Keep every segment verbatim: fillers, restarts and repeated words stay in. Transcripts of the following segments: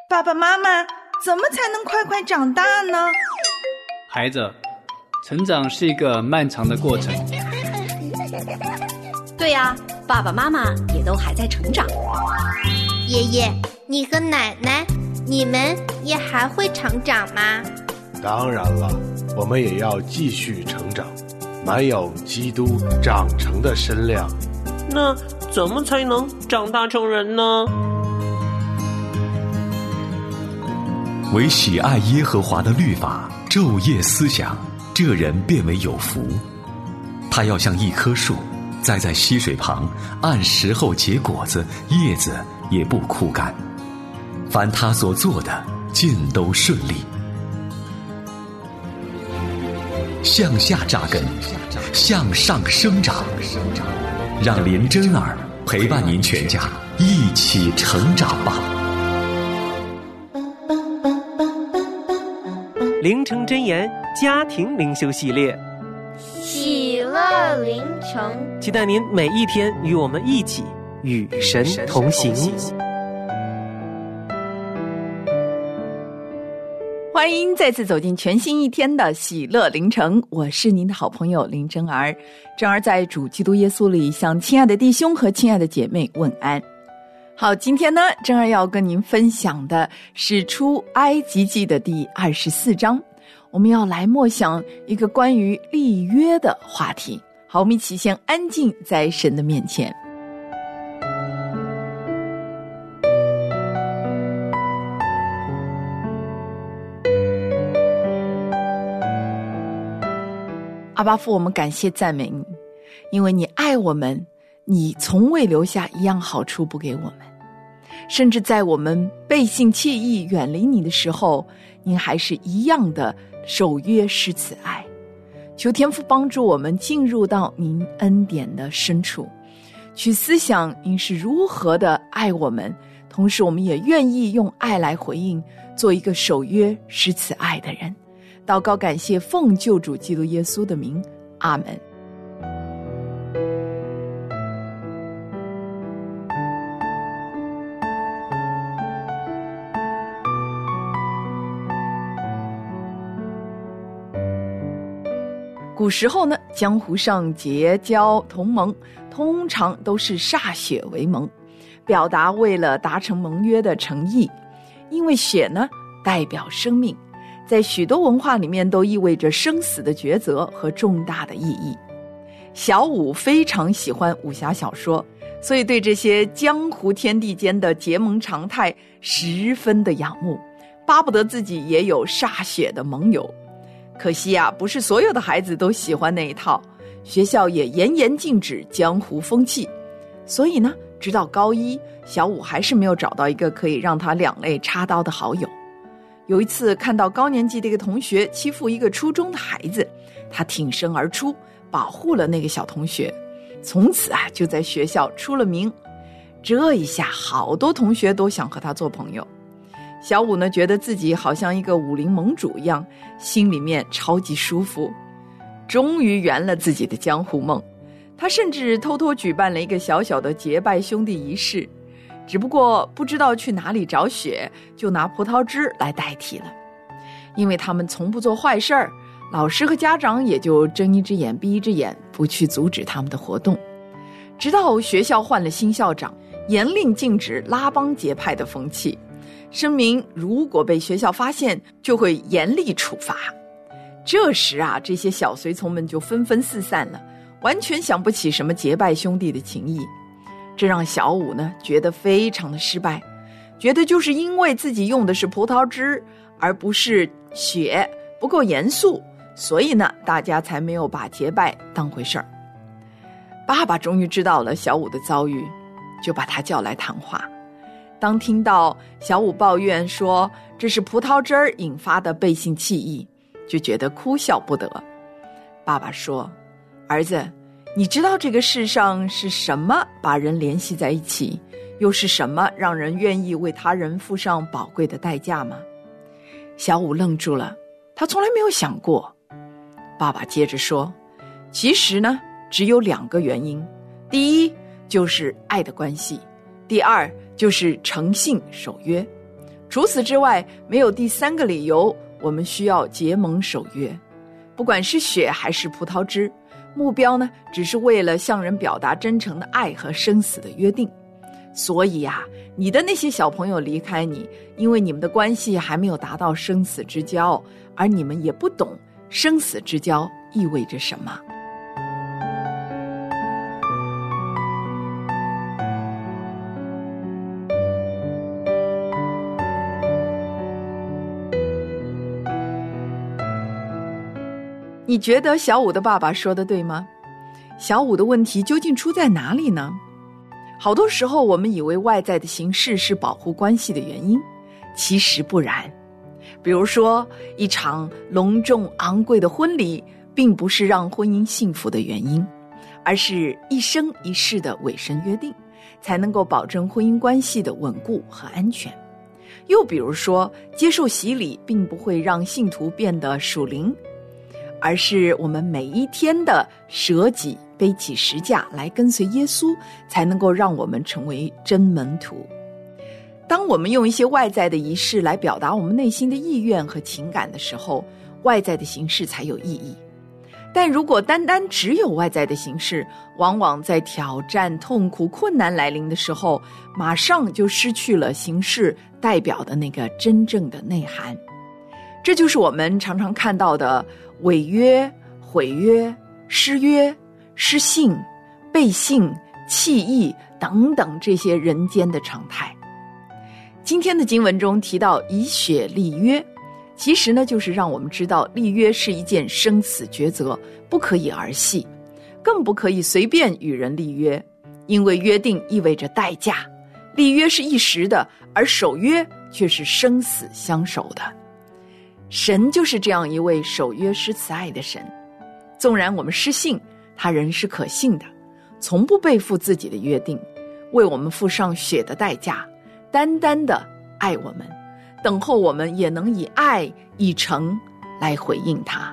爸爸妈妈，怎么才能快快长大呢？ 孩子，成长是一个漫长的过程。 对呀，爸爸妈妈也都还在成长。 爷爷，你和奶奶，你们也还会成长吗？ 当然了，我们也要继续成长，满有基督长成的身量。 那怎么才能长大成人呢？ 唯喜爱耶和华的律法，昼夜思想，这人便为有福。他要像一棵树，栽在溪水旁，按时候结果子，叶子也不枯干。凡他所做的，尽都顺利。向下扎根，向上生长，让林真儿陪伴您全家一起成长吧。 灵城真言家庭灵修系列， 喜乐灵城， 期待您每一天与我们一起与神同行。 欢迎再次走进全新一天的喜乐灵城，我是您的好朋友林真儿。真儿在主基督耶稣里向亲爱的弟兄和亲爱的姐妹问安。好，今天呢，真儿要跟您分享的是出埃及记的第二十四章，我们要来默想一个关于立约的话题。好，我们一起先安静在神的面前。阿爸父，我们感谢赞美你，因为你爱我们，你从未留下一样好处不给我们，甚至在我们背信弃义远离你的时候，您还是一样的守约施慈爱。求天父帮助我们进入到您恩典的深处，去思想您是如何的爱我们，同时我们也愿意用爱来回应，做一个守约施慈爱的人。祷告感谢奉救主基督耶稣的名，阿门。古时候呢，江湖上结交同盟通常都是歃血为盟，表达为了达成盟约的诚意。因为血呢代表生命，在许多文化里面都意味着生死的抉择和重大的意义。小武非常喜欢武侠小说，所以对这些江湖天地间的结盟常态十分的仰慕，巴不得自己也有歃血的盟友。可惜啊，不是所有的孩子都喜欢那一套，学校也严严禁止江湖风气。所以呢，直到高一，小武还是没有找到一个可以让他两肋插刀的好友。有一次看到高年级的一个同学欺负一个初中的孩子，他挺身而出，保护了那个小同学，从此啊就在学校出了名。这一下好多同学都想和他做朋友。小武呢，觉得自己好像一个武林盟主一样，心里面超级舒服，终于圆了自己的江湖梦。他甚至偷偷举办了一个小小的结拜兄弟仪式，只不过不知道去哪里找血，就拿葡萄汁来代替了。因为他们从不做坏事儿，老师和家长也就睁一只眼闭一只眼，不去阻止他们的活动。直到学校换了新校长，严令禁止拉帮结派的风气，声明如果被学校发现，就会严厉处罚。这时啊，这些小随从们就纷纷四散了，完全想不起什么结拜兄弟的情谊。这让小武呢觉得非常的失败，觉得就是因为自己用的是葡萄汁而不是血，不够严肃，所以呢大家才没有把结拜当回事儿。爸爸终于知道了小武的遭遇，就把他叫来谈话。当听到小武抱怨说这是葡萄汁儿引发的背信弃义，就觉得哭笑不得。爸爸说，儿子，你知道这个世上是什么把人联系在一起，又是什么让人愿意为他人付上宝贵的代价吗？小武愣住了，他从来没有想过。爸爸接着说，其实呢只有两个原因，第一就是爱的关系，第二就是诚信守约。 除此之外，没有第三个理由，我们需要结盟守约。不管是血还是葡萄汁，目标呢，只是为了向人表达真诚的爱和生死的约定。所以啊，你的那些小朋友离开你，因为你们的关系还没有达到生死之交，而你们也不懂生死之交意味着什么。你觉得小五的爸爸说的对吗？小五的问题究竟出在哪里呢？好多时候我们以为外在的形式是保护关系的原因，其实不然。比如说，一场隆重昂贵的婚礼并不是让婚姻幸福的原因，而是一生一世的委身约定，才能够保证婚姻关系的稳固和安全。又比如说，接受洗礼并不会让信徒变得属灵，而是我们每一天的舍己背起十架来跟随耶稣，才能够让我们成为真门徒。当我们用一些外在的仪式来表达我们内心的意愿和情感的时候，外在的形式才有意义。但如果单单只有外在的形式，往往在挑战、痛苦、困难来临的时候，马上就失去了形式代表的那个真正的内涵。这就是我们常常看到的违约、毁约、失约、失信、背信、弃义等等这些人间的常态。今天的经文中提到以血立约，其实呢就是让我们知道立约是一件生死抉择，不可以儿戏，更不可以随便与人立约，因为约定意味着代价，立约是一时的，而守约却是生死相守的。神就是这样一位守约施慈爱的神，纵然我们失信，他仍是可信的，从不背负自己的约定，为我们付上血的代价，单单的爱我们，等候我们也能以爱以诚来回应他。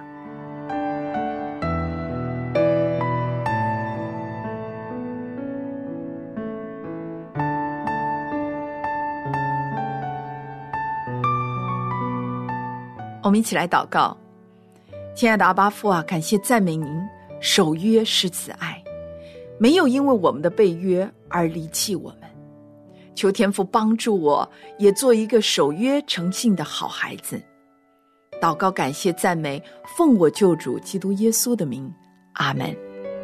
我们一起来祷告。亲爱的阿爸父啊，感谢赞美您，守约是慈爱，没有因为我们的背约而离弃我们。求天父帮助我，也做一个守约诚信的好孩子。祷告感谢赞美，奉我救主基督耶稣的名，阿们。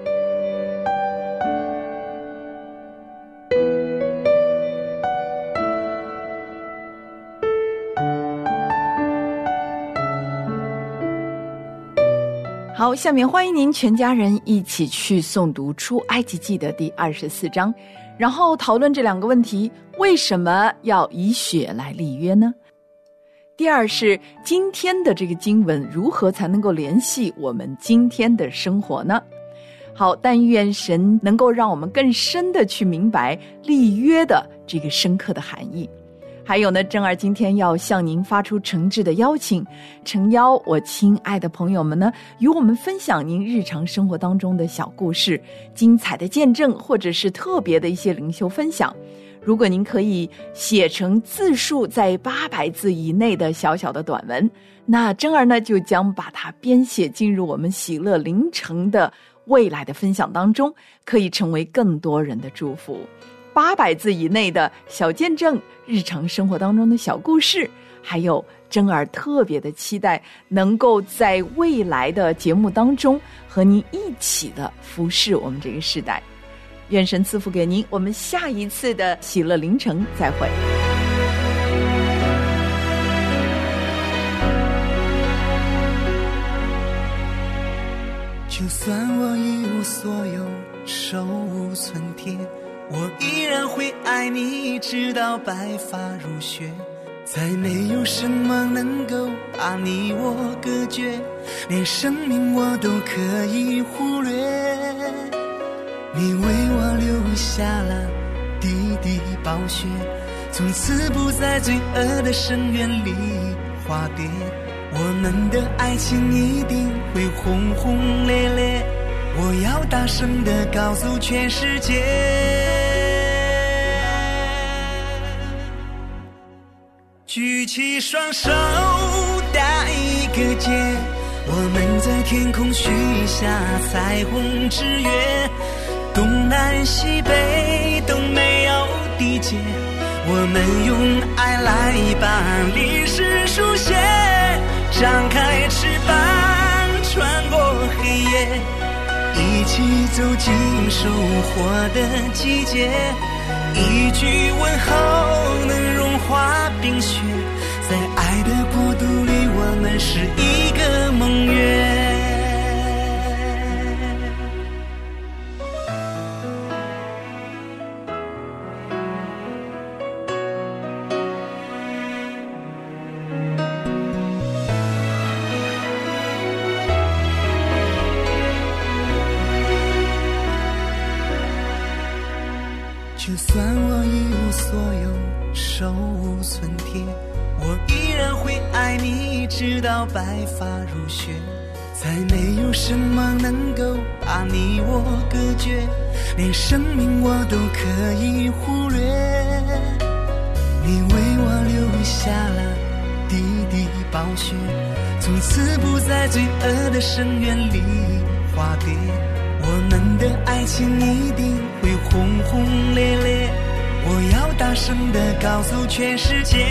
好，下面欢迎您全家人一起去诵读出埃及记的第二十四章，然后讨论这两个问题：为什么要以血来立约呢？第二是今天的这个经文如何才能够联系我们今天的生活呢？好，但愿神能够让我们更深的去明白立约的这个深刻的含义。还有呢，珍儿今天要向您发出诚挚的邀请，诚邀我亲爱的朋友们呢，与我们分享您日常生活当中的小故事、精彩的见证，或者是特别的一些灵修分享。如果您可以写成字数在八百字以内的小小的短文，那珍儿呢就将把它编写进入我们喜乐灵城的未来的分享当中，可以成为更多人的祝福。八百字以内的小见证，日常生活当中的小故事，还有珍儿特别的期待能够在未来的节目当中和您一起的服侍我们这个时代。愿神赐福给您，我们下一次的喜乐灵城再会。 就算我一无所有，手无寸铁，我依然会爱你，直到白发如雪。再没有什么能够把你我隔绝，连生命我都可以忽略。你为我留下了滴滴宝血，从此不在罪恶的深渊里滑跌。我们的爱情一定会轰轰烈烈，我要大声地告诉全世界。 举起双手搭一个结，我们在天空许下彩虹之约，东南西北都没有地界，我们用爱来把历史书写，张开翅膀穿过黑夜，一起走进收获的季节，一句问候能融化冰雪，在爱的国度里我们是一个盟约。就算我一无所有，手无寸铁，我依然会爱你，直到白发如雪。再没有什么能够把你我隔绝，连生命我都可以忽略。你为我留下了滴滴暴雪，从此不在罪恶的深渊里化蝶。我们的爱情一定会轰轰烈烈，我要大声地告诉全世界。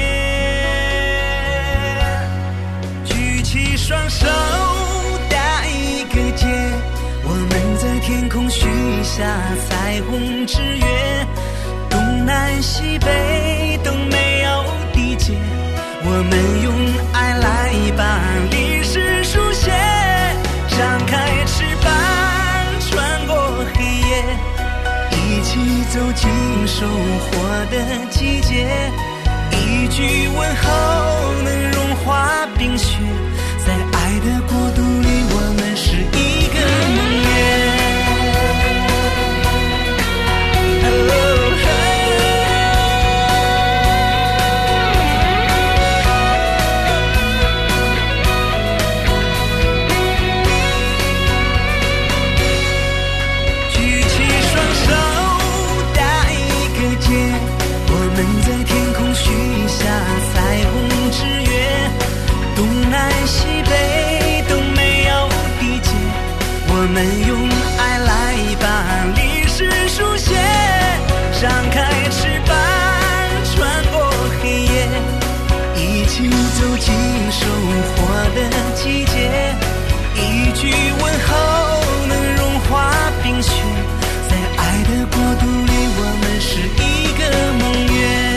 举起双手搭一个结，我们在天空许下彩虹之约，东南西北都没有地界，我们用爱来把历史书写，张开翅膀穿过黑夜，一起走进收获的季节，一句问候能融化冰雪，在爱的国度里我们是一个盟约。我们用爱来把历史书写，张开翅膀穿过黑夜，一起走进收获的季节，一句问候能融化冰雪，在爱的国度里我们是一个盟约。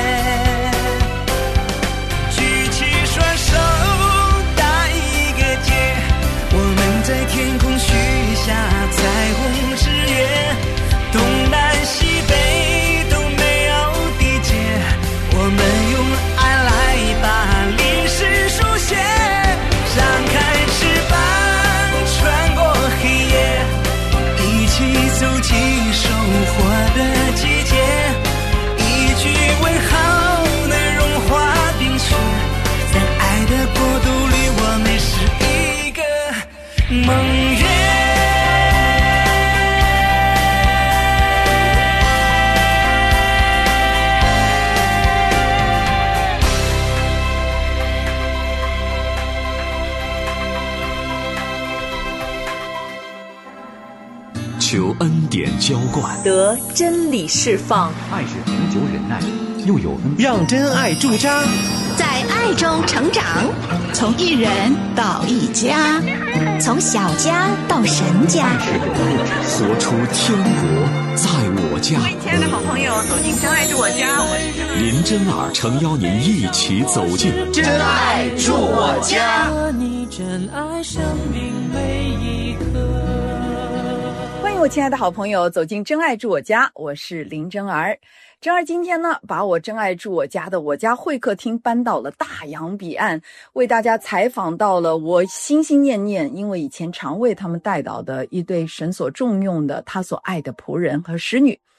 举起双手搭一个结，我们在天空许下彩虹之约，东南西北都没有地界，我们用爱来把历史书写，张开翅膀穿过黑夜，一起走进收获的季节，一句问候能融化冰雪，在爱的国度里我们是一个盟约。 求恩典浇灌， 得真理释放， 爱是恒久忍耐，又有恩， 让真爱驻扎， 在爱中成长， 从一人到一家， 从小家到神家， 活出天国在我家。 欢迎亲爱的好朋友走进真爱住我家，我是林真儿诚邀您一起走进真爱住我家。 你真爱生命每一刻。 欢迎我亲爱的好朋友走进真爱住我家，我是林真儿。真儿今天呢，把我真爱住我家的我家会客厅搬到了大洋彼岸，为大家采访到了我心心念念，因为以前常为他们带导的一对神所重用的他所爱的仆人和使女。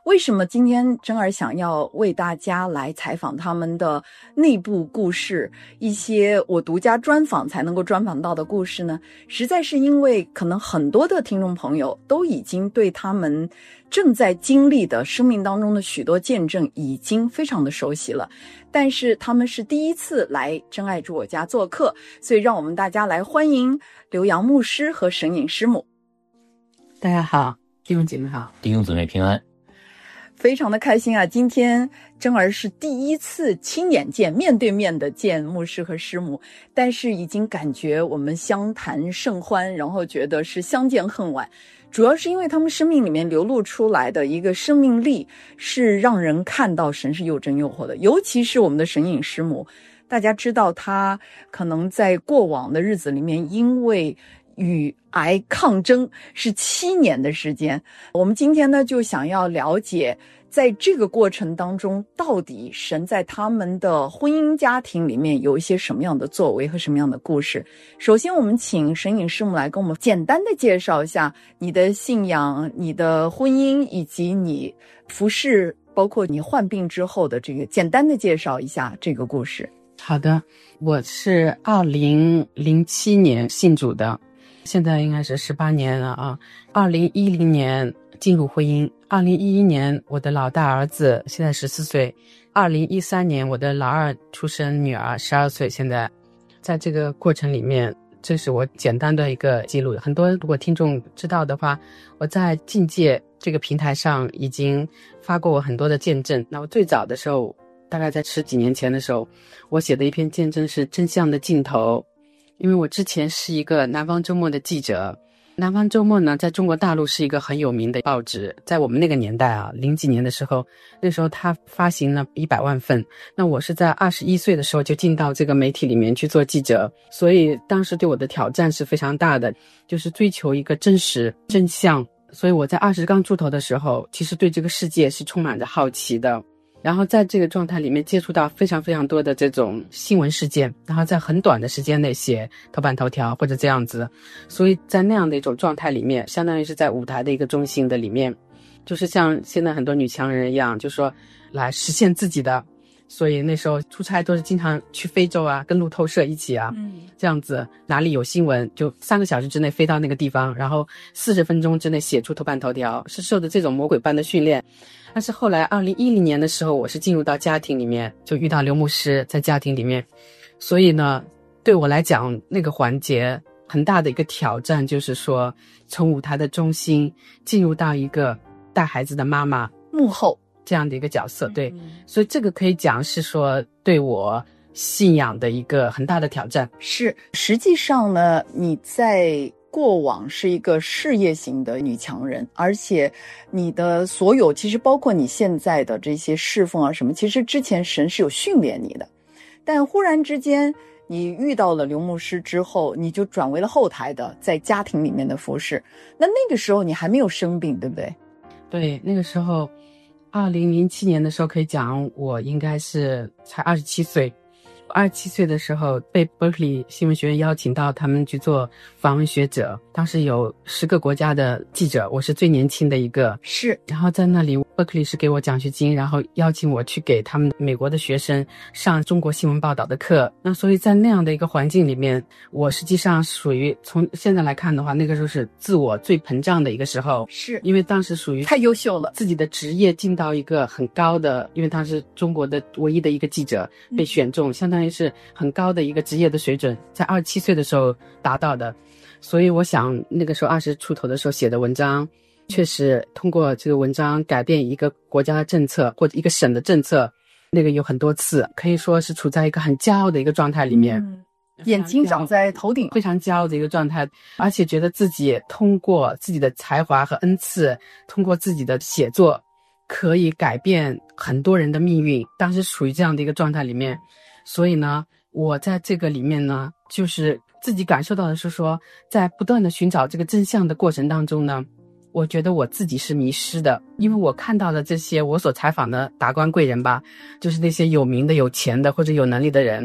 为什么今天珍儿想要为大家来采访他们的内部故事，一些我独家专访才能够专访到的故事呢？实在是因为可能很多的听众朋友都已经对他们正在经历的生命当中的许多见证已经非常的熟悉了，但是他们是第一次来真爱住我家做客，所以让我们大家来欢迎刘洋牧师和沈颖师母。 大家好，弟兄姐妹好， 弟兄姊妹平安。 非常的开心啊！今天珍儿是第一次亲眼见，面对面的见牧师和师母，但是已经感觉我们相谈甚欢，然后觉得是相见恨晚。主要是因为他们生命里面流露出来的一个生命力，是让人看到神是又真又活的。尤其是我们的沈颖师母，大家知道她可能在过往的日子里面，因为与癌抗争是七年的时间。我们今天呢，就想要了解在这个过程当中，到底神在他们的婚姻家庭里面有一些什么样的作为和什么样的故事。首先我们请沈颖师母来跟我们简单的介绍一下你的信仰、你的婚姻以及你服侍，包括你患病之后的这个，简单的介绍一下这个故事。 好的，我是二零零七年信主的，现在应该是十八年了啊。二零一零年进入婚姻，二零一一年我的老大儿子现在十四岁，二零一三年我的老二出生，女儿十二岁。现在在这个过程里面，这是我简单的一个记录。很多如果听众知道的话，我在境界这个平台上已经发过我很多的见证。那我最早的时候，大概在十几年前的时候，我写的一篇见证是真相的尽头。因为我之前是一个南方周末的记者，南方周末呢，在中国大陆是一个很有名的报纸，在我们那个年代啊，零几年的时候，那时候它发行了一百万份。那我是在二十一岁的时候就进到这个媒体里面去做记者，所以当时对我的挑战是非常大的，就是追求一个真实真相。所以我在二十刚出头的时候，其实对这个世界是充满着好奇的。然后在这个状态里面接触到非常非常多的这种新闻事件，然后在很短的时间内写头版头条或者这样子，所以在那样的一种状态里面，相当于是在舞台的一个中心的里面，就是像现在很多女强人一样，就说来实现自己的。所以那时候出差都是经常去非洲啊，跟路透社一起啊，嗯，这样子哪里有新闻就三个小时之内飞到那个地方，然后四十分钟之内写出头版头条，是受的这种魔鬼般的训练。但是后来二零一零年的时候，我是进入到家庭里面，就遇到刘牧师在家庭里面，所以呢对我来讲那个环节很大的一个挑战，就是说从舞台的中心进入到一个带孩子的妈妈幕后这样的一个角色。对，所以这个可以讲是说对我信仰的一个很大的挑战。 是，实际上呢，你在过往是一个事业型的女强人，而且你的所有其实包括你现在的这些侍奉啊什么，其实之前神是有训练你的，但忽然之间你遇到了刘牧师之后，你就转为了后台的在家庭里面的服侍。那那个时候你还没有生病，对不对？ 对，那个时候二零零七年的时候可以讲我应该是才二十七岁。二十七岁的时候被伯克利新闻学院邀请到他们去做访问学者，当时有十个国家的记者，我是最年轻的一个。 是， 然后在那里伯克利是给我奖学金，然后邀请我去给他们美国的学生上中国新闻报道的课。那所以在那样的一个环境里面，我实际上属于从现在来看的话，那个时候是自我最膨胀的一个时候。 是， 因为当时属于太优秀了， 自己的职业进到一个很高的，因为他是中国的唯一的一个记者被选中，嗯，相当于是很高的一个职业的水准，在二十七岁的时候达到的。所以我想那个时候二十出头的时候写的文章，确实通过这个文章改变一个国家的政策或者一个省的政策，那个有很多次，可以说是处在一个很骄傲的一个状态里面，嗯， 眼睛长在头顶， 非常骄傲的一个状态，而且觉得自己通过自己的才华和恩赐，通过自己的写作可以改变很多人的命运，当时处于这样的一个状态里面。所以呢我在这个里面呢，就是自己感受到的是说，在不断的寻找这个真相的过程当中呢，我觉得我自己是迷失的。因为我看到的这些我所采访的达官贵人吧，就是那些有名的有钱的或者有能力的人，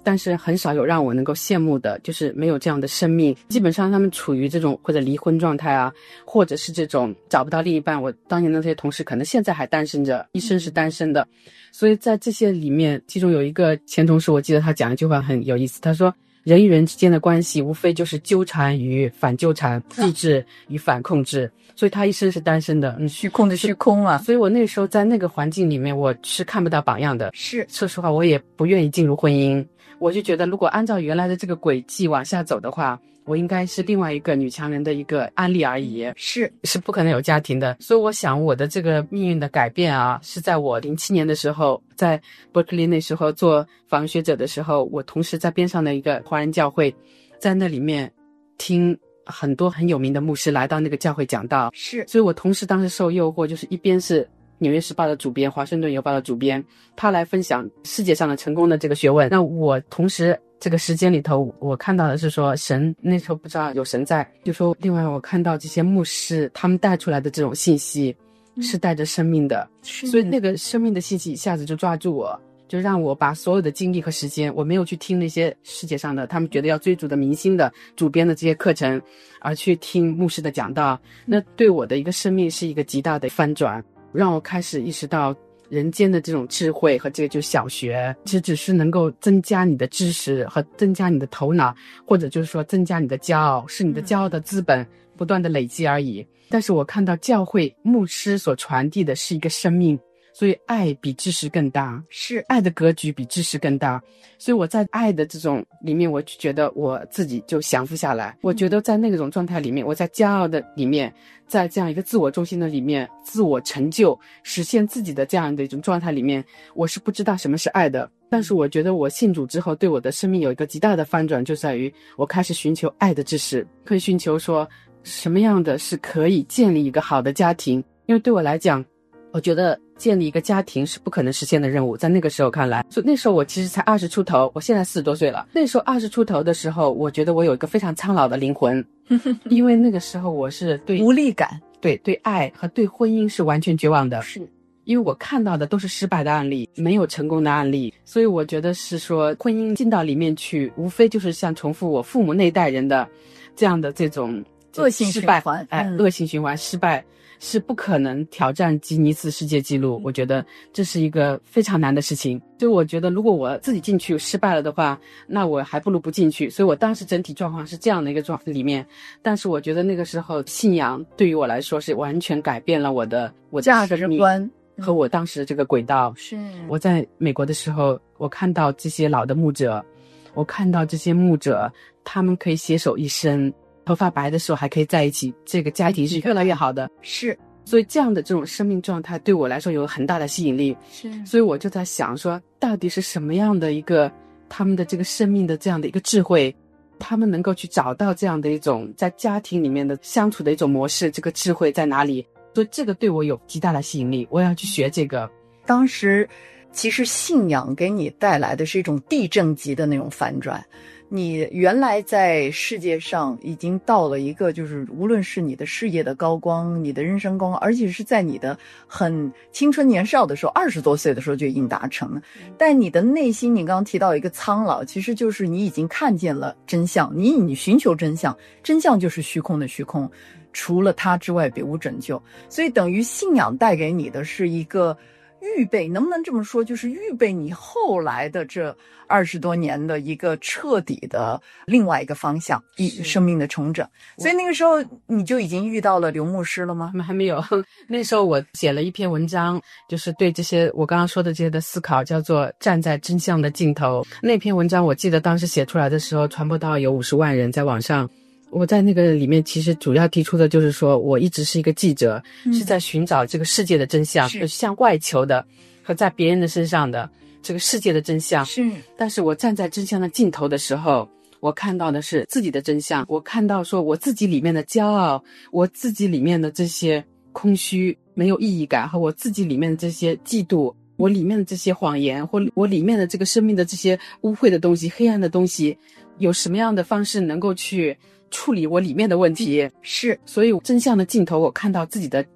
但是很少有让我能够羡慕的，就是没有这样的生命。基本上他们处于这种或者离婚状态啊，或者是这种找不到另一半。我当年的这些同事可能现在还单身着，一生是单身的。所以在这些里面，其中有一个前同事，我记得他讲一句话很有意思，他说人与人之间的关系无非就是纠缠与反纠缠，控制与反控制，所以他一生是单身的。 嗯，虚空的虚空啊。 所以我那时候在那个环境里面，我是看不到榜样的。 是， 说实话，我也不愿意进入婚姻。我就觉得如果按照原来的这个轨迹往下走的话，我应该是另外一个女强人的一个案例而已， 是是不可能有家庭的。所以我想我的这个命运的改变啊，是在我零七年的时候，在伯克利那时候做访问学者的时候，我同时在边上的一个华人教会，在那里面听很多很有名的牧师来到那个教会讲道， 是， 所以我同时当时受诱惑，就是一边是纽约时报的主编，华盛顿邮报的主编，他来分享世界上的成功的这个学问，那我同时这个时间里头，我看到的是说神，那时候不知道有神在，就说另外我看到这些牧师他们带出来的这种信息是带着生命的，嗯，所以那个生命的信息一下子就抓住我，就让我把所有的精力和时间，我没有去听那些世界上的他们觉得要追逐的明星的主编的这些课程，而去听牧师的讲道，那对我的一个生命是一个极大的翻转，让我开始意识到人间的这种智慧和这个就是小学，其实只是能够增加你的知识和增加你的头脑，或者就是说增加你的骄傲，是你的骄傲的资本不断的累积而已。但是我看到教会牧师所传递的是一个生命，所以爱比知识更大， 是爱的格局比知识更大。所以我在爱的这种里面，我就觉得我自己就降服下来。我觉得在那种状态里面，我在骄傲的里面，在这样一个自我中心的里面，自我成就实现自己的这样的一种状态里面，我是不知道什么是爱的。但是我觉得我信主之后，对我的生命有一个极大的翻转，就在于我开始寻求爱的知识，可以寻求说什么样的是可以建立一个好的家庭。因为对我来讲，我觉得建立一个家庭是不可能实现的任务，在那个时候看来。所以那时候我其实才二十出头，我现在四十多岁了。那时候二十出头的时候，我觉得我有一个非常苍老的灵魂，因为那个时候我是对无力感， 对对爱和对婚姻是完全绝望的， 是因为我看到的都是失败的案例，没有成功的案例。所以我觉得是说婚姻进到里面去，无非就是像重复我父母那代人的这样的这种恶性循环， 哎， 嗯、 恶性循环，失败是不可能挑战吉尼斯世界纪录，我觉得这是一个非常难的事情。就我觉得如果我自己进去失败了的话，那我还不如不进去。所以我当时整体状况是这样的一个状态里面，但是我觉得那个时候信仰对于我来说是完全改变了我的我的价值观和我当时的这个轨道。 是我在美国的时候，我看到这些老的牧者，我看到这些牧者他们可以携手一生，头发白的时候还可以在一起，这个家庭是越来越好的。 是， 所以这样的这种生命状态对我来说有很大的吸引力。 是， 所以我就在想说，到底是什么样的一个他们的这个生命的这样的一个智慧，他们能够去找到这样的一种在家庭里面的相处的一种模式，这个智慧在哪里？所以这个对我有极大的吸引力，我要去学这个。 当时其实信仰给你带来的是一种地震级的那种反转，你原来在世界上已经到了一个就是无论是你的事业的高光，你的人生高光，而且是在你的很青春年少的时候，二十多岁的时候就已经达成了。但你的内心，你刚刚提到一个苍老，其实就是你已经看见了真相，你你寻求真相，真相就是虚空的虚空，除了它之外别无拯救。所以等于信仰带给你的是一个预备，能不能这么说，就是预备你后来的这二十多年的一个彻底的另外一个方向，一生命的重整。所以那个时候你就已经遇到了刘牧师了吗？ 还没有，那时候我写了一篇文章，就是对这些我刚刚说的这些的思考，叫做站在真相的尽头。那篇文章我记得当时写出来的时候，传播到有五十万人在网上。我在那个里面其实主要提出的就是说，我一直是一个记者，嗯、是在寻找这个世界的真相，就是向外求的和在别人的身上的这个世界的真相。 是， 但是我站在真相的尽头的时候，我看到的是自己的真相，我看到说我自己里面的骄傲，我自己里面的这些空虚没有意义感，和我自己里面的这些嫉妒，我里面的这些谎言，或我里面的这个生命的这些污秽的东西，黑暗的东西，有什么样的方式能够去处理我里面的问题。 是， 所以真相的尽头，我看到自己的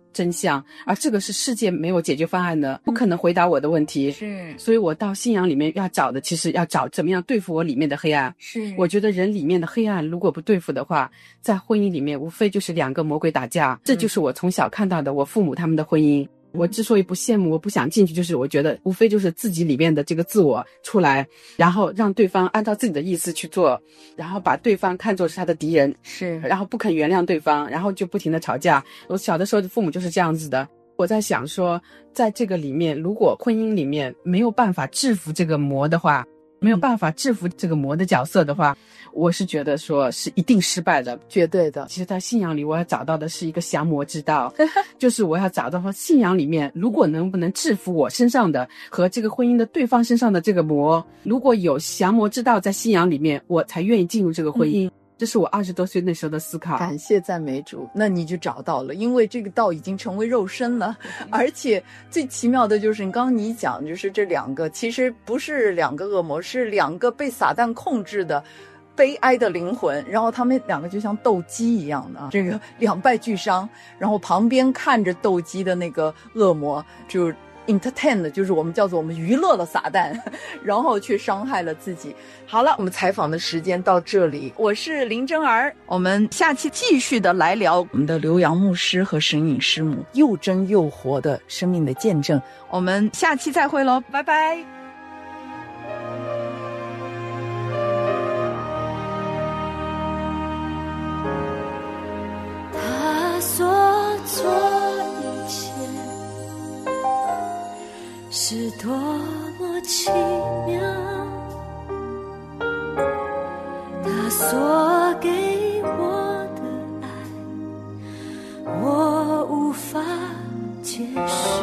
真相，而这个是世界没有解决方案的，不可能回答我的问题。 是， 所以我到信仰里面要找的，其实要找怎么样对付我里面的黑暗。 是， 我觉得人里面的黑暗如果不对付的话，在婚姻里面无非就是两个魔鬼打架，这就是我从小看到的我父母他们的婚姻。我之所以不羡慕，我不想进去，就是我觉得无非就是自己里面的这个自我出来，然后让对方按照自己的意思去做，然后把对方看作是他的敌人， 是， 然后不肯原谅对方，然后就不停的吵架。我小的时候的父母就是这样子的。我在想说，在这个里面，如果婚姻里面没有办法制服这个魔的话，没有办法制服这个魔的角色的话，我是觉得说是一定失败的， 绝对的。 其实在信仰里我要找到的是一个降魔之道就是我要找到说信仰里面如果能不能制服我身上的和这个婚姻的对方身上的这个魔，如果有降魔之道在信仰里面，我才愿意进入这个婚姻、嗯这是我二十多岁那时候的思考。 感谢赞美主，那你就找到了，因为这个道已经成为肉身了。而且最奇妙的就是你刚刚你讲，就是这两个其实不是两个恶魔，是两个被撒旦控制的悲哀的灵魂，然后他们两个就像斗鸡一样的，这个两败俱伤，然后旁边看着斗鸡的那个恶魔就entertain 的，就是我们叫做我们娱乐了撒旦，然后却伤害了自己。好了，我们采访的时间到这里，我是林真儿，我们下期继续的来聊我们的刘洋牧师和神隐师母又真又活的生命的见证。我们下期再会咯，拜拜。 他所做一切是多么奇妙，他所给我的爱我无法解释，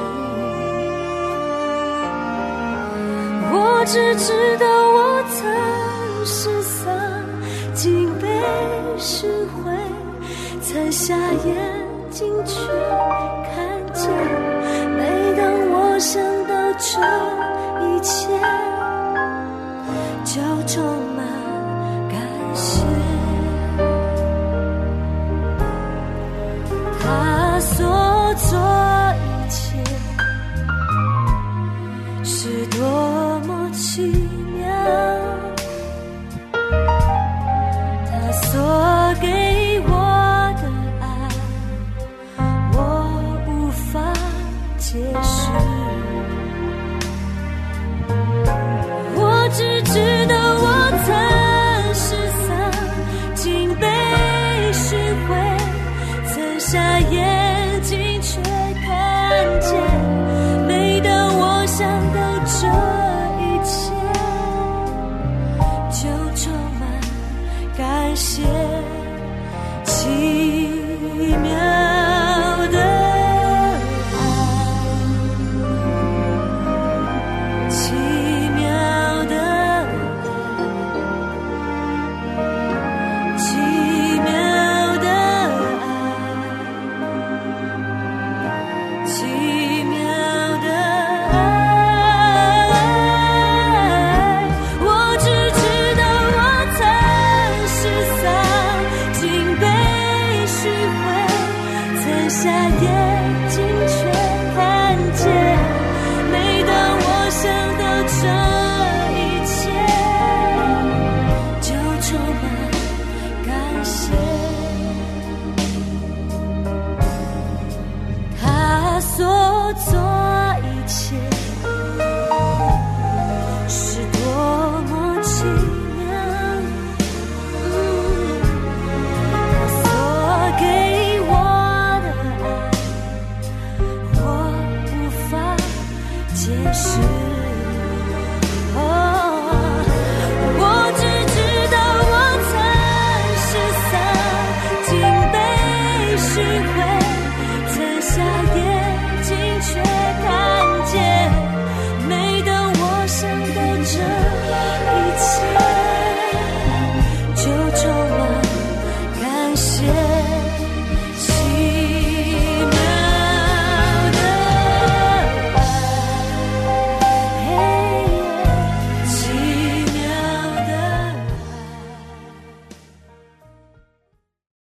我只知道我曾失丧，竟被拾回，才下眼睛去看见。每当我想到这一切，就充满